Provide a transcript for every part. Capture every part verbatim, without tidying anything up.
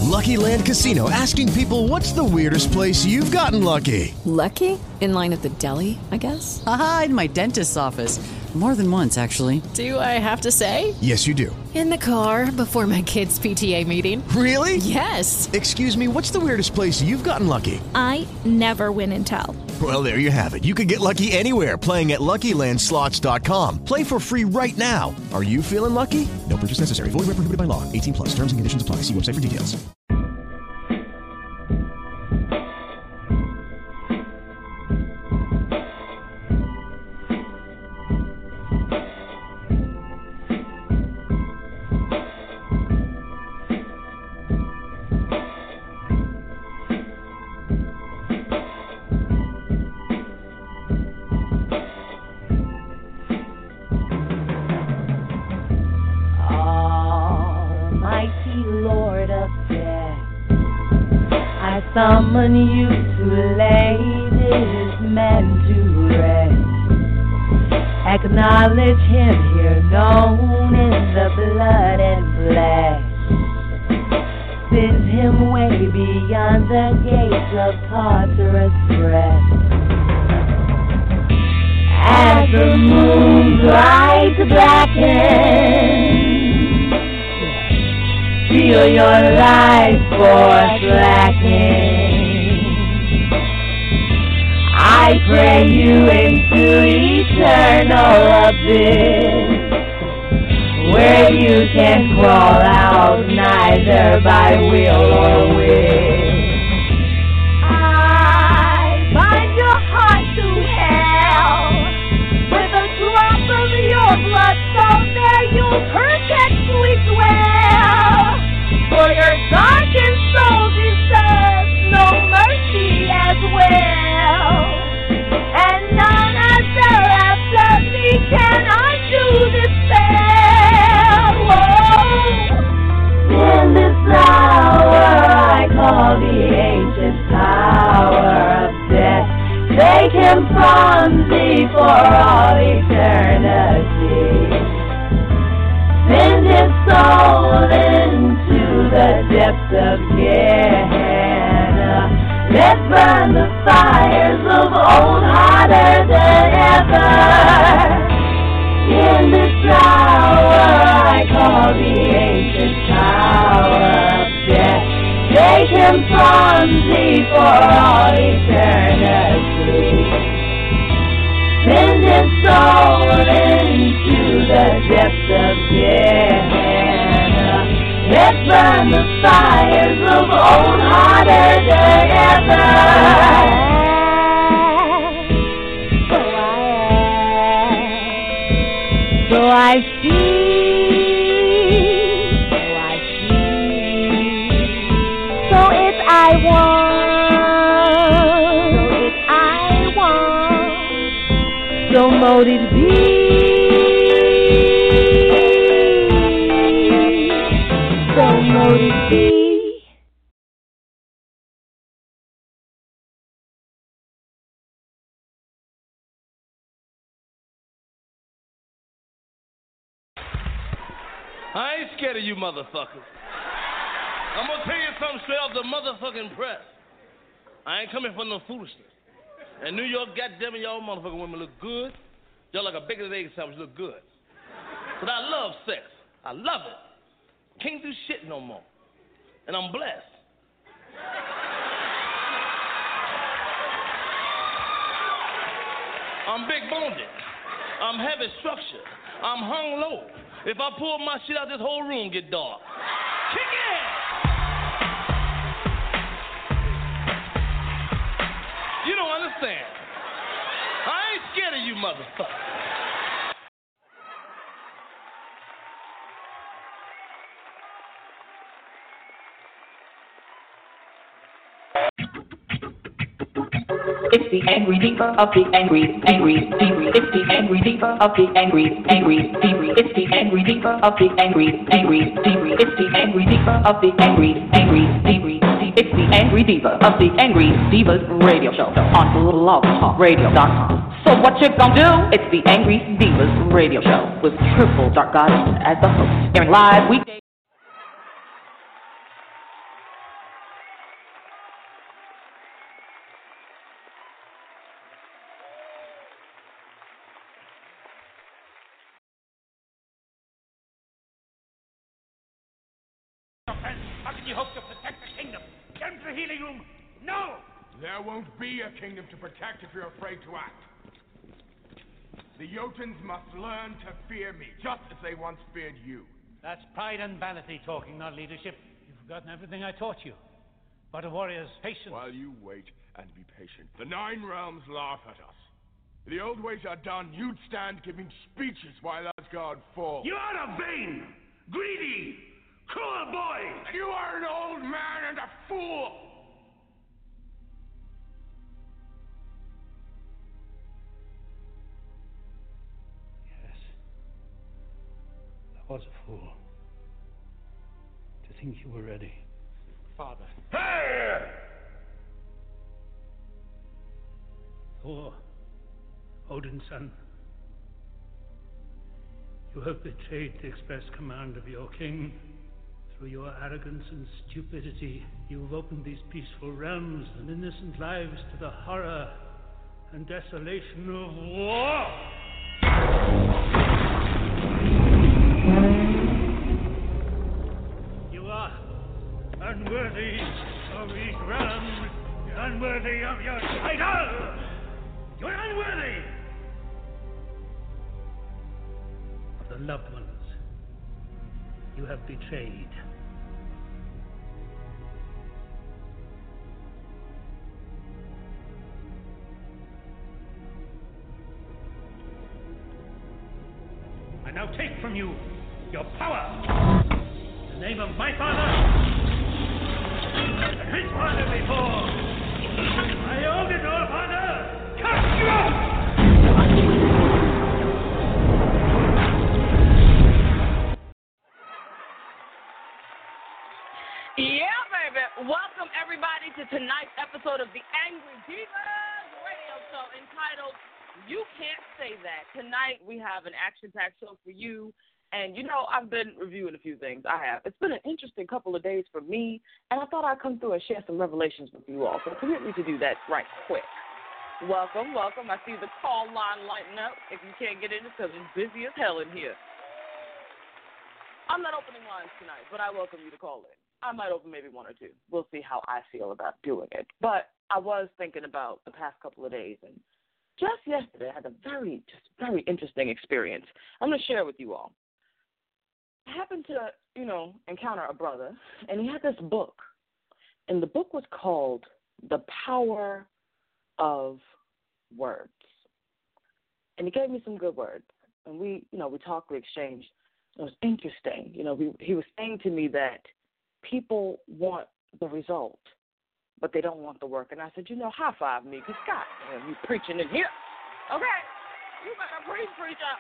Lucky Land Casino, asking people, what's the weirdest place you've gotten lucky? Lucky? In line at the deli, I guess? Aha, in my dentist's office. More than once, actually. Do I have to say? Yes, you do. In the car before my kids' P T A meeting. Really? Yes. Excuse me, what's the weirdest place you've gotten lucky? I never win and tell. Well, there you have it. You can get lucky anywhere, playing at Lucky Land Slots dot com. Play for free right now. Are you feeling lucky? No purchase necessary. Void where prohibited by law. eighteen plus. Terms and conditions apply. See website for details. Summon you to lay this man to rest. Acknowledge him here, known in the blood and flesh. Send him way beyond the gates of Tartarus rest. As the moon's light blackens, feel your life force lacking. I pray you into eternal abyss, where you can crawl out neither by will or wish. I bind your heart to hell with a drop of your blood, so there you'll perpetually dwell. For your darkened soul deserves no mercy as well, and none as thereafter me can undo this spell. Whoa. In this hour I call the ancient power of death. Take him from thee for all eternity. Send his soul into the depths of Gehenna. Let's burn the fires of old hotter than ever. In this hour I call the ancient power of death. Take him from thee for all eternity. Send his soul into the depths of Gehenna. Let's burn the fires of old hotter than ever. So I ask, so I see, so I see. So if I want, so if I want, so mote it be. So mote it be. I ain't scared of you motherfuckers. I'm gonna tell you something straight off the motherfucking press. I ain't coming for no foolishness. In New York, goddammit, y'all motherfucking women look good. Y'all like a bacon and egg sandwich, look good. But I love sex. I love it. Can't do shit no more. And I'm blessed. I'm big boned. I'm heavy structured. I'm hung low. If I pull my shit out, this whole room get dark. Kick it! You don't understand. I ain't scared of you motherfuckers. It's the angry diva of the angry, angry, angry. It's the angry diva of the angry, angry, angry. It's the angry diva of the angry, angry, angry. It's the angry diva of the angry, angry, angry. It's the angry diva of the Angry Divas Radio Show on blog talk radio dot com. So what you gonna do? It's the Angry Divas Radio Show with Triple Dark Goddess as the host, airing live weekdays. How can you hope to protect the kingdom? Get into the healing room. No! There won't be a kingdom to protect if you're afraid to act. The Jotuns must learn to fear me, just as they once feared you. That's pride and vanity talking, not leadership. You've forgotten everything I taught you. But a warrior's patience. While you wait and be patient, the Nine Realms laugh at us. The old ways are done. You'd stand giving speeches while Asgard falls. You are a vain, greedy, cruel boy! You are an old man and a fool! Yes. I was a fool. To think you were ready. Father. Hey! Thor, Odin's son. You have betrayed the express command of your king. Through your arrogance and stupidity, you have opened these peaceful realms and innocent lives to the horror and desolation of war. You are unworthy of these realms, unworthy of your title. You're unworthy of the loved ones you have betrayed. I now take from you your power. In the name of my father and his father before, I hold it, all father. Cut you out! Yeah, baby. Welcome, everybody, to tonight's episode of the Angry Divas radio show entitled You Can't Say That. Tonight, we have an action-packed show for you. And, you know, I've been reviewing a few things. I have. It's been an interesting couple of days for me, and I thought I'd come through and share some revelations with you all. So permit me to do that right quick. Welcome, welcome. I see the call line lighting up. If you can't get in, it's because it's busy as hell in here. I'm not opening lines tonight, but I welcome you to call in. I might open maybe one or two. We'll see how I feel about doing it. But I was thinking about the past couple of days, and just yesterday I had a very, just very interesting experience. I'm going to share with you all. I happened to, you know, encounter a brother, and he had this book, and the book was called The Power of Words. And he gave me some good words, and we, you know, we talked, we exchanged. It was interesting. You know, we, he was saying to me that people want the result, but they don't want the work. And I said, you know, high five me, because God damn, you preaching in here. Okay, you better preach, preacher.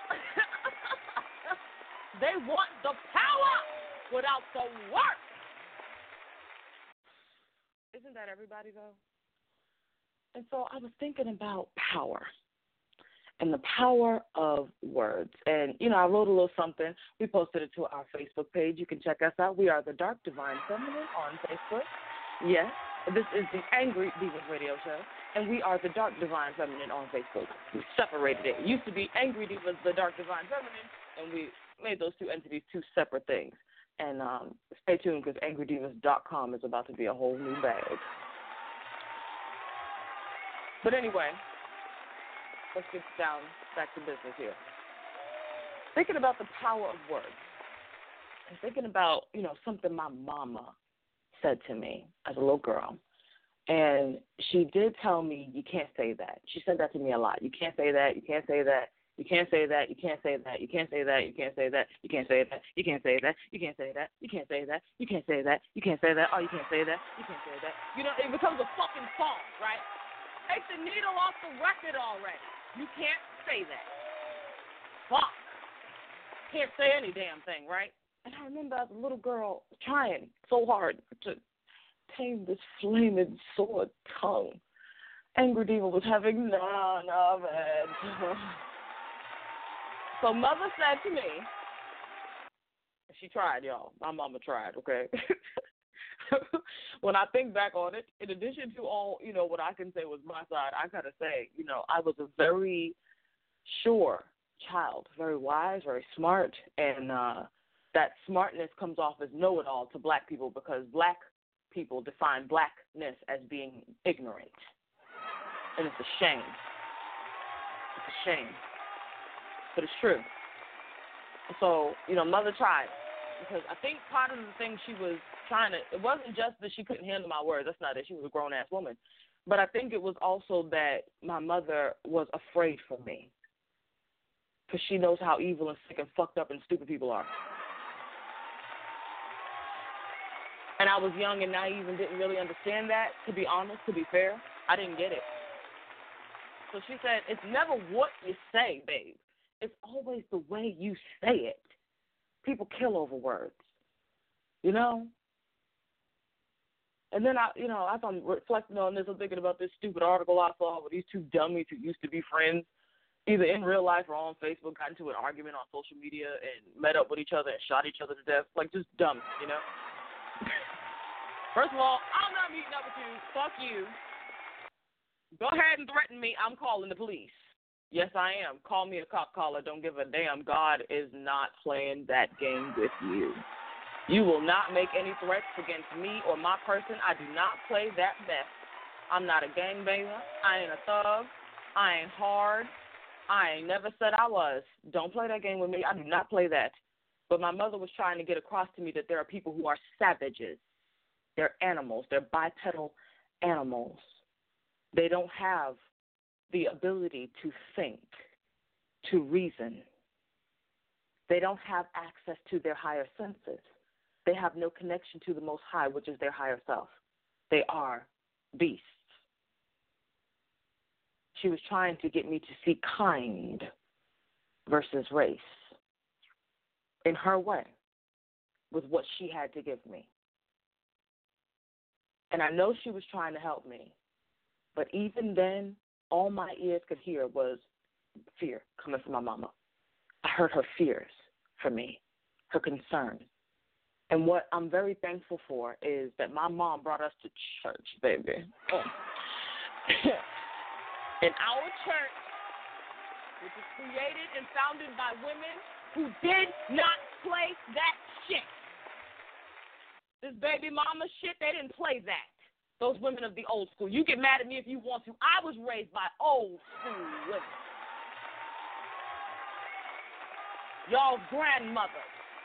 They want the power without the work. Isn't that everybody, though? And so I was thinking about power and the power of words. And, you know, I wrote a little something. We posted it to our Facebook page. You can check us out. We are the Dark Divine Feminine on Facebook. Yes, this is the Angry Divas radio show, and we are the Dark Divine Feminine on Facebook. We separated it. It used to be Angry Divas, the Dark Divine Feminine, and we made those two entities two separate things. And um, stay tuned, because angry divas dot com is about to be a whole new bag. But anyway, let's get down back to business here. Thinking about the power of words, and thinking about, you know, something my mama said to me as a little girl. And she did tell me, you can't say that. She said that to me a lot. You can't say that. You can't say that. You can't say that, you can't say that, you can't say that, you can't say that, you can't say that, you can't say that, you can't say that, you can't say that, you can't say that, you can't say that, oh, you can't say that, you can't say that. You know, it becomes a fucking song, right? Take the needle off the record already. You can't say that. Fuck. Can't say any damn thing, right? And I remember as a little girl trying so hard to tame this flaming sore tongue. Angry Diva was having none of it. So mother said to me, she tried, y'all. My mama tried, okay? When I think back on it, in addition to all, you know, what I can say was my side, I gotta say, you know, I was a very sure child, very wise, very smart, and uh, that smartness comes off as know-it-all to black people because black people define blackness as being ignorant. And it's a shame. It's a shame. But it's true. So, you know, mother tried. Because I think part of the thing she was trying to, it wasn't just that she couldn't handle my words. That's not it. She was a grown-ass woman. But I think it was also that my mother was afraid for me. Because she knows how evil and sick and fucked up and stupid people are. And I was young and naive and didn't really understand that, to be honest, to be fair. I didn't get it. So she said, it's never what you say, babe. It's always the way you say it. People kill over words, you know? And then, I, you know, as I'm reflecting on this, I'm thinking about this stupid article I saw where these two dummies who used to be friends, either in real life or on Facebook, got into an argument on social media and met up with each other and shot each other to death. Like, just dumb, you know? First of all, I'm not meeting up with you. Fuck you. Go ahead and threaten me. I'm calling the police. Yes, I am. Call me a cop caller. Don't give a damn. God is not playing that game with you. You will not make any threats against me or my person. I do not play that mess. I'm not a gangbanger. I ain't a thug. I ain't hard. I ain't never said I was. Don't play that game with me. I do not play that. But my mother was trying to get across to me that there are people who are savages. They're animals. They're bipedal animals. They don't have the ability to think, to reason. They don't have access to their higher senses. They have no connection to the Most High, which is their higher self. They are beasts. She was trying to get me to see kind versus race in her way with what she had to give me. And I know she was trying to help me, but even then, all my ears could hear was fear coming from my mama. I heard her fears for me, her concerns. And what I'm very thankful for is that my mom brought us to church, baby. Oh. In our church, which is created and founded by women who did not play that shit. This baby mama shit, they didn't play that. Those women of the old school. You get mad at me if you want to. I was raised by old school women. Y'all's grandmothers.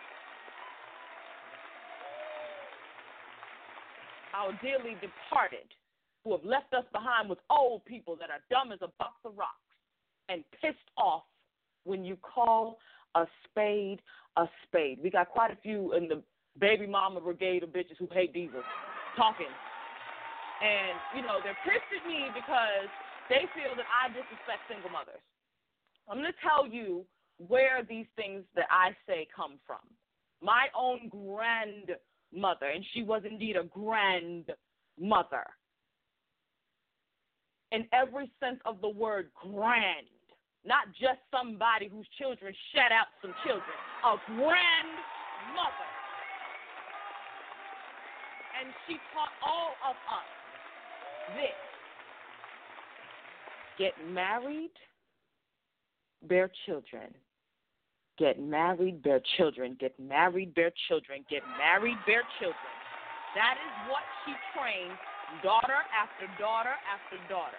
Our dearly departed, who have left us behind with old people that are dumb as a box of rocks and pissed off when you call a spade a spade. We got quite a few in the baby mama brigade of bitches who hate divas talking. And, you know, they're pissed at me because they feel that I disrespect single mothers. I'm going to tell you where these things that I say come from. My own grandmother, and she was indeed a grandmother. In every sense of the word grand. Not just somebody whose children shed out some children. A grandmother. And she taught all of us this. Get married, bear children. Get married, bear children. Get married, bear children. Get married, bear children. That is what she trained daughter after daughter after daughter.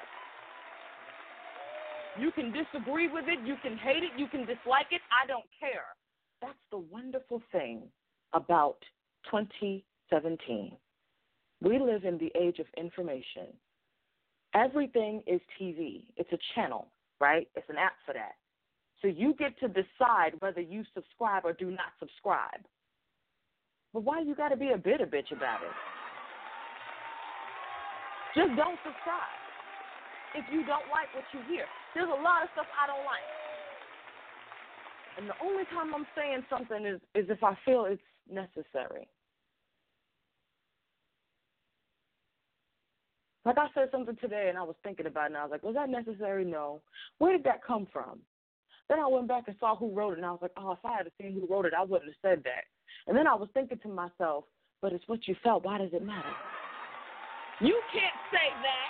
You can disagree with it. You can hate it. You can dislike it. I don't care. That's the wonderful thing about twenty seventeen. We live in the age of information. Everything is T V. It's a channel, right? It's an app for that. So you get to decide whether you subscribe or do not subscribe. But why you got to be a bitter bitch about it? Just don't subscribe if you don't like what you hear. There's a lot of stuff I don't like. And the only time I'm saying something is, is if I feel it's necessary. Like I said something today and I was thinking about it and I was like, was that necessary? No. Where did that come from? Then I went back and saw who wrote it and I was like, oh, if I had seen who wrote it, I wouldn't have said that. And then I was thinking to myself, but it's what you felt. Why does it matter? You can't say that.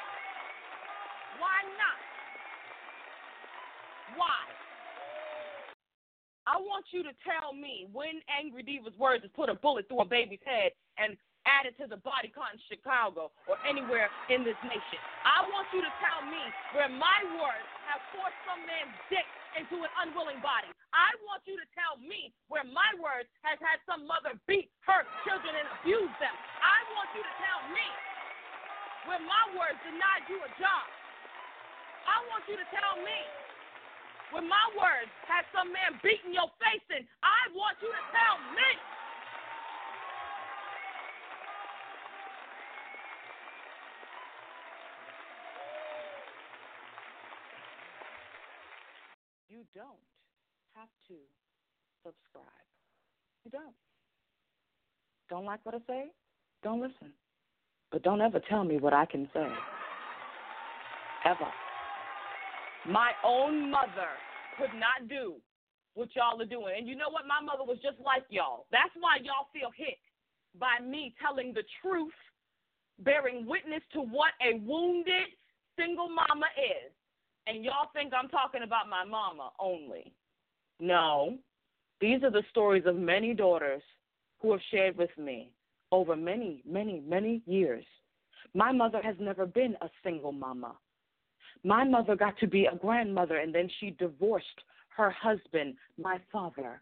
Why not? Why? I want you to tell me when Angry Diva's words is put a bullet through a baby's head and add it to the body count in Chicago or anywhere in this nation. I want you to tell me where my words have forced some man's dick into an unwilling body. I want you to tell me where my words has had some mother beat her children and abuse them. I want you to tell me where my words denied you a job. I want you to tell me when my words had some man beating your face in. I want you to tell me. You don't have to subscribe. You don't. Don't like what I say? Don't listen. But don't ever tell me what I can say. Ever. My own mother could not do what y'all are doing. And you know what? My mother was just like y'all. That's why y'all feel hit by me telling the truth, bearing witness to what a wounded single mama is. And y'all think I'm talking about my mama only. No. These are the stories of many daughters who have shared with me over many, many, many years. My mother has never been a single mama. My mother got to be a grandmother, and then she divorced her husband, my father.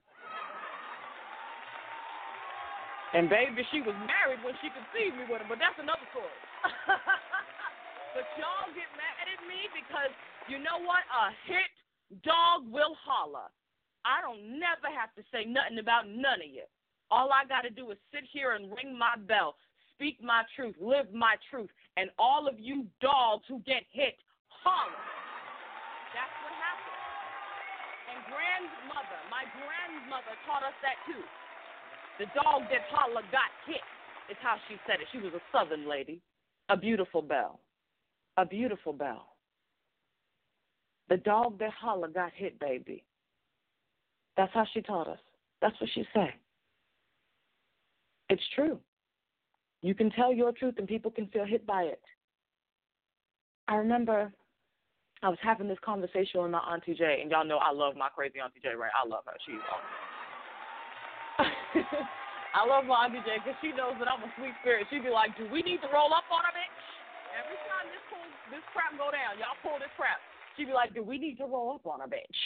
And baby, she was married when she conceived me with him, but that's another story. But y'all get mad at me because you know what? A hit dog will holler. I don't never have to say nothing about none of you. All I got to do is sit here and ring my bell, speak my truth, live my truth, and all of you dogs who get hit, holler. That's what happened. And grandmother, my grandmother taught us that too. The dog that holler got hit is how she said it. She was a Southern lady. A beautiful belle. A beautiful belle. The dog that holler got hit, baby. That's how she taught us. That's what she said. It's true. You can tell your truth and people can feel hit by it. I remember I was having this conversation with my Auntie J, and y'all know I love my crazy Auntie J, right? I love her. She's awesome. I love my Auntie J because she knows that I'm a sweet spirit. She'd be like, do we need to roll up on her, bitch? Every time this, pull, this crap go down, y'all pull this crap. She'd be like, do we need to roll up on her, bitch?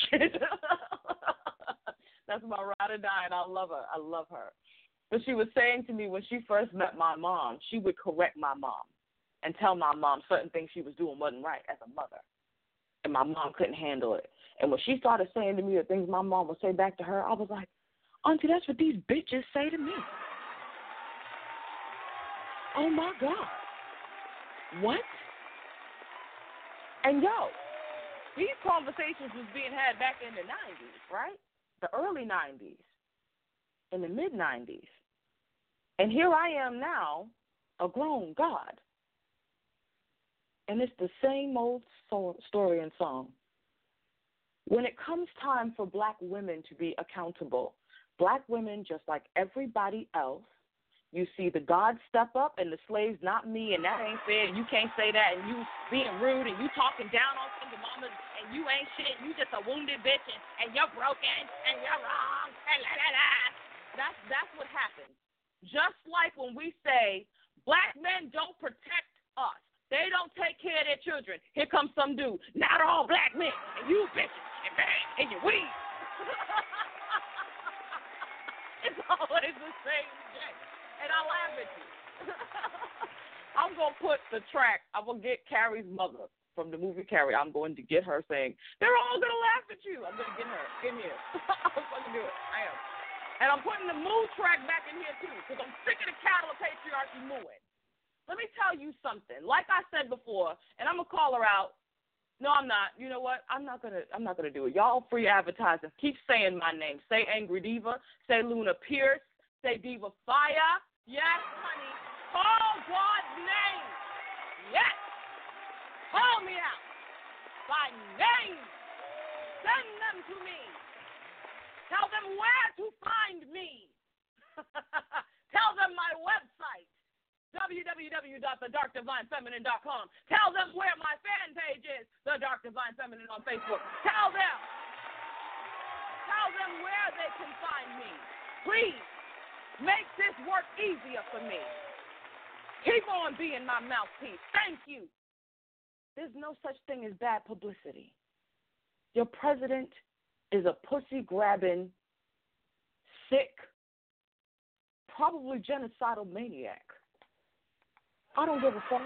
That's my ride or die, and I love her. I love her. But she was saying to me when she first met my mom, she would correct my mom and tell my mom certain things she was doing wasn't right as a mother. And my mom couldn't handle it. And when she started saying to me the things my mom would say back to her, I was like, Auntie, that's what these bitches say to me. Oh, my God. What? And, yo, these conversations was being had back in the nineties, right? The early nineties, in the mid-nineties. And here I am now, a grown God. And it's the same old so- story and song. When it comes time for black women to be accountable, black women, just like everybody else, you see the God step up and the slaves, not me, and that ain't fair, and you can't say that, and you being rude, and you talking down on single mamas, and you ain't shit, and you just a wounded bitch, and, and you're broken, and you're wrong, and la la la. That's, that's what happens. Just like when we say, black men don't protect us. They don't take care of their children. Here comes some dude, not all black men, and you bitches, and bang, and you weed. It's always the same shit. And I laugh at you. I'm going to put the track. I'm going to get Carrie's mother from the movie Carrie. I'm going to get her saying, they're all going to laugh at you. I'm going to get her in here. I'm going to do it. I am. And I'm putting the moo track back in here, too, because I'm sick of the cattle of patriarchy mooing. Let me tell you something. Like I said before, and I'm going to call her out. No, I'm not. You know what? I'm not gonna. I'm not gonna do it. Y'all free advertising. Keep saying my name. Say Angry Diva. Say Luna Pierce. Say Diva Fire. Yes, honey. Call God's name. Yes. Call me out by name. Send them to me. Tell them where to find me. Tell them my website. w w w dot the dark divine feminine dot com. Tell them where my fan page is, The Dark Divine Feminine on Facebook. Tell them. Tell them where they can find me. Please, make this work easier for me. Keep on being my mouthpiece. Thank you. There's no such thing as bad publicity. Your president is a pussy-grabbing, sick, probably genocidal maniac. I don't give a fuck.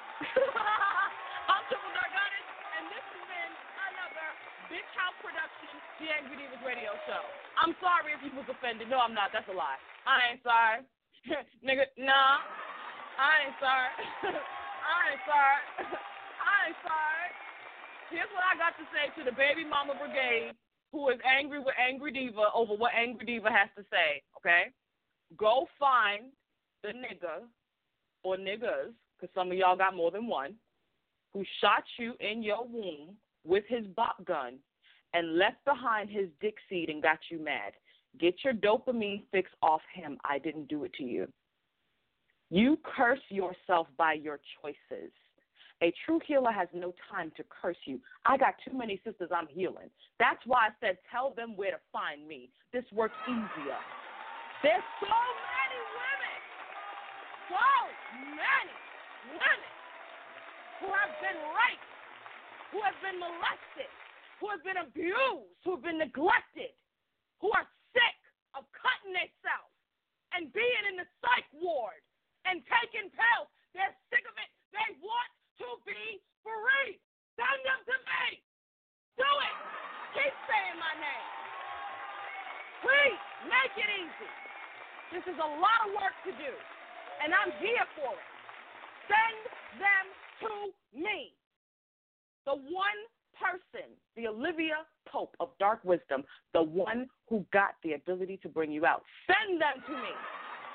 I'm Triple Dark Goddess, and this has been another Bitch House production, The Angry Divas Radio Show. I'm sorry if you was offended. No, I'm not. That's a lie. I ain't sorry. Nigga, nah. I ain't sorry. I ain't sorry. I ain't sorry. Here's what I got to say to the baby mama brigade who is angry with Angry Diva over what Angry Diva has to say, okay? Go find the nigga or niggas, because some of y'all got more than one, who shot you in your womb with his bop gun and left behind his dick seed and got you mad. Get your dopamine fix off him. I didn't do it to you. You curse yourself by your choices. A true healer has no time to curse you. I got too many sisters I'm healing. That's why I said tell them where to find me. This works easier. There's so many women, so many women who have been raped, who have been molested, who have been abused, who have been neglected, who are sick of cutting themselves and being in the psych ward and taking pills. They're sick of it. They want to be free. Send them to me. Do it. Keep saying my name. Please, make it easy. This is a lot of work to do, and I'm here for it. Send them to me. The one person, the Olivia Pope of Dark Wisdom, the one who got the ability to bring you out. Send them to me.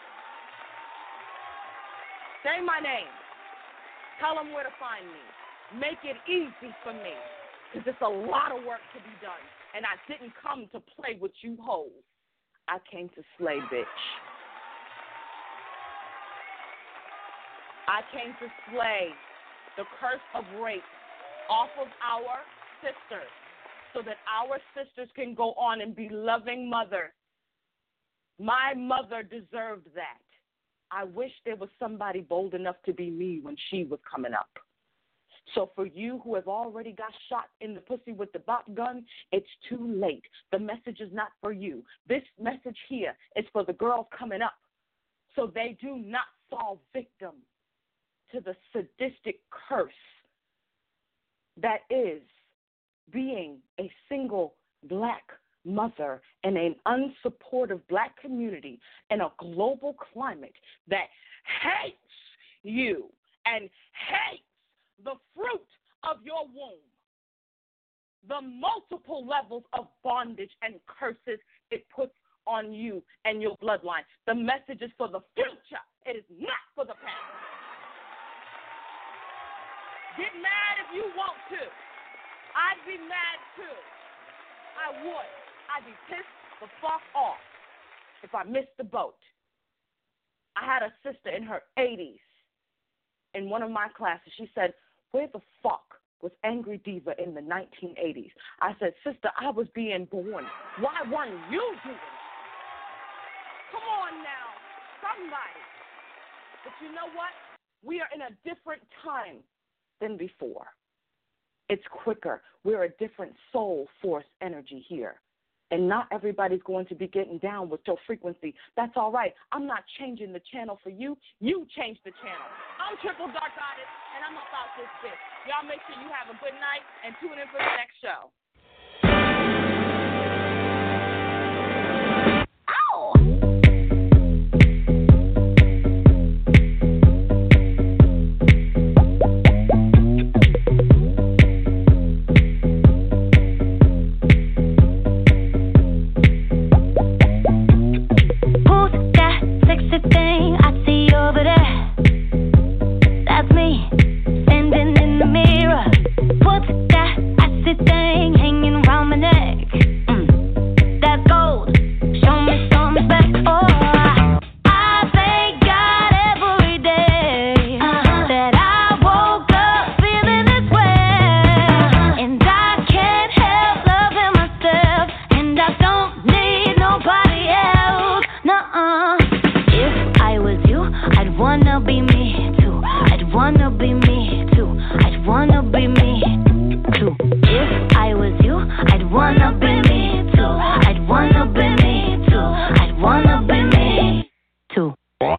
Say my name. Tell them where to find me. Make it easy for me, because it's a lot of work to be done, and I didn't come to play with you hoes. I came to slay, bitch. I came to slay the curse of rape off of our sisters so that our sisters can go on and be loving mothers. My mother deserved that. I wish there was somebody bold enough to be me when she was coming up. So for you who have already got shot in the pussy with the bop gun, it's too late. The message is not for you. This message here is for the girls coming up so they do not fall victim to the sadistic curse that is being a single black mother in an unsupportive black community in a global climate that hates you and hates the fruit of your womb, the multiple levels of bondage and curses it puts on you and your bloodline. The message is for the future. It is not for the past. Get mad if you want to. I'd be mad too. I would. I'd be pissed the fuck off if I missed the boat. I had a sister in her eighties in one of my classes. She said, where the fuck was Angry Diva in the nineteen eighties? I said, sister, I was being born. Why weren't you doing it? Come on now, somebody. But you know what? We are in a different time than before. It's quicker. We're a different soul force energy here. And not everybody's going to be getting down with your frequency. That's all right. I'm not changing the channel for you. You change the channel. I'm Triple Dark Goddess, and I'm about this bitch. Y'all make sure you have a good night and tune in for the next show. Standing in the mirror, what's that? I see thing. wanna be me too. I'd wanna be me too. If I was you, I'd wanna be me too. I'd wanna be me too. I'd wanna be me too.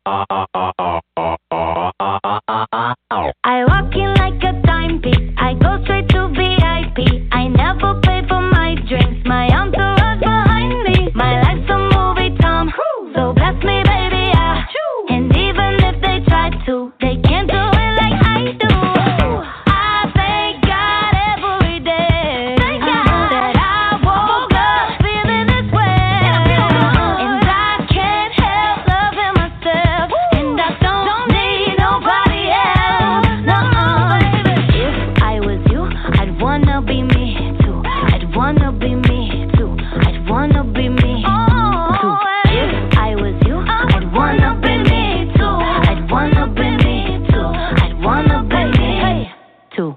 I walk in like a timepiece. I go straight to V I P. I never pay for my drinks. My entourage behind me. My life's a movie, Tom. So bless me, baby, yeah. And even if they try to, they can't do it like I do. I thank God every day that I woke up feeling this way. And I can't help loving myself. And I don't need nobody else. No, if I was you, I'd wanna be me too. I'd wanna be me too. I'd wanna be me too. If I was you, I'd wanna be me too. I'd wanna be me too. I'd wanna be me too.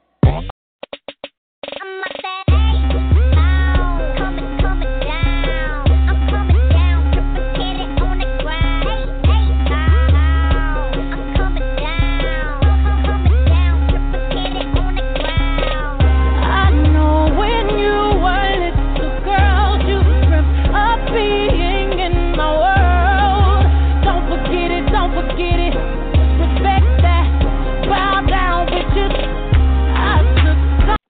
I know when you were little girl, you dreamt of being in my world. Don't forget it, don't forget it. Respect that, bow down, bitches. I took time.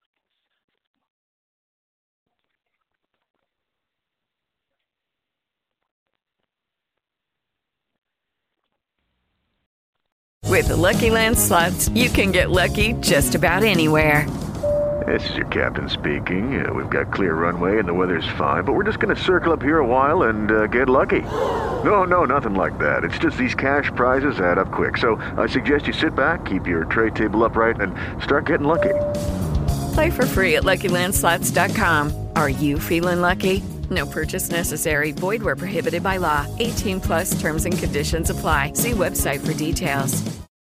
With the Lucky Land Slots, you can get lucky just about anywhere. This is your captain speaking. Uh, we've got clear runway and the weather's fine, but we're just going to circle up here a while and uh, get lucky. No, no, nothing like that. It's just these cash prizes add up quick. So I suggest you sit back, keep your tray table upright, and start getting lucky. Play for free at Lucky Land Slots dot com. Are you feeling lucky? No purchase necessary. Void where prohibited by law. eighteen plus terms and conditions apply. See website for details.